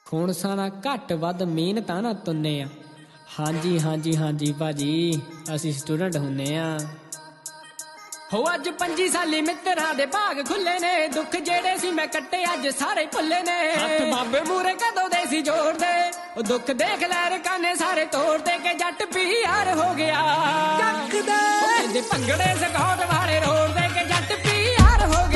खून साना घट वध मेहनत ना तुन्ने आ। ਹਾਂਜੀ ਹਾਂਜੀ ਹਾਂਜੀ ਭਾਜੀ ਅਸੀਂ ਸਟੂਡੈਂਟ ਹੁੰਨੇ ਆ। ਹੋ ਅੱਜ 25 ਸਾਲੀ ਮਿੱਤਰਾਂ ਦੇ ਭਾਗ ਖੁੱਲੇ ਨੇ, ਦੁੱਖ ਜਿਹੜੇ ਸੀ ਮੈਂ ਕੱਟੇ ਅੱਜ ਸਾਰੇ ਭੁੱਲੇ ਨੇ। ਹੱਥ ਬਾਬੇ ਮੂਰੇ ਕਦੋਂ ਦੇ ਸੀ ਜੋੜਦੇ, ਉਹ ਦੁੱਖ ਦੇਖ ਲੈ ਰਕਾਨੇ ਸਾਰੇ ਤੋੜਦੇ ਕਿ ਜੱਟ ਪੀਆਰ ਹੋ ਗਿਆ। ਚੱਕ ਦੇ ਭੰਗੜੇ ਸਕੌਟ ਵਾਲੇ ਰੋੜ